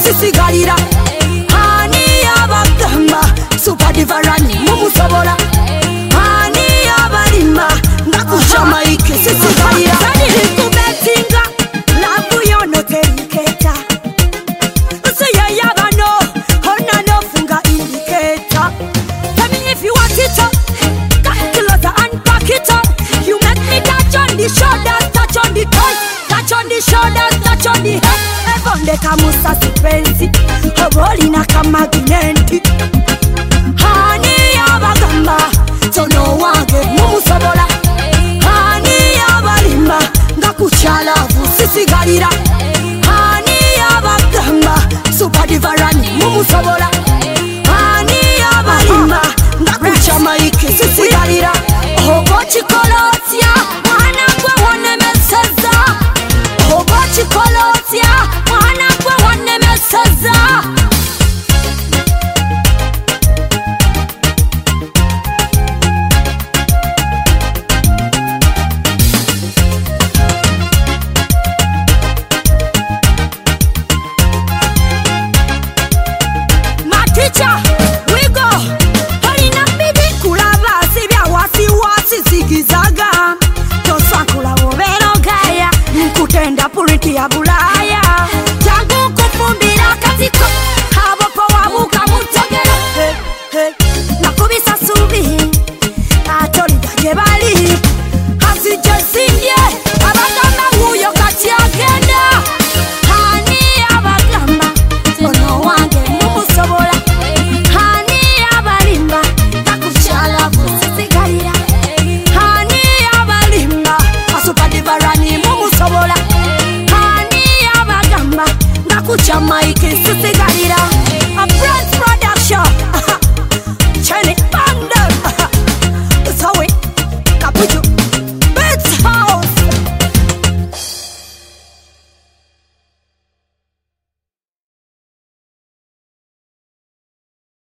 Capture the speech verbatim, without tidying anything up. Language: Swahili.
sisigalira ani abagamba super divarani mumusobola ani abalima ngakucha maike sisigalira sani kubetinga labu yono teriketa so ya yabano hona no funga indicator. Tell me if you want it up, got to let unpack it up. You make me touch on the shoulders, touch on the toes, touch on the shoulders, touch on the head. Evonde kamusa sipenzi, hoboli na kamaginenti. Hani abagamba, tono wange mumusobola. Hani abalima, ngakuchalavu sisigalira. Hani abagamba, super divarani mumusobola. Hani abalima, ngakucha maike sisigalira. Ogochi kolotia, mwana kwe wane meseza. Ogochi kolotia, mwana kwe wane meseza. Maticha, we go. Harina bidi kulava sibia wasi wasi zigizaga. Tosakula wovero gaya, nkutenda puriti ya bulaya. Jangu kufumbira katiko, habo pa wabuka mutogero. Hey, hey, nakubisa subi, atoli dajebali. Hasi jesinye, abagamba huyo kati agenda. Hani abagamba, ono wange mumusobola. Hani abalimba, ngakuchalavu sisigalira. Hani abalimba, asupa divarani mumusobola. Hani abagamba, ngakucha maike sisigalira.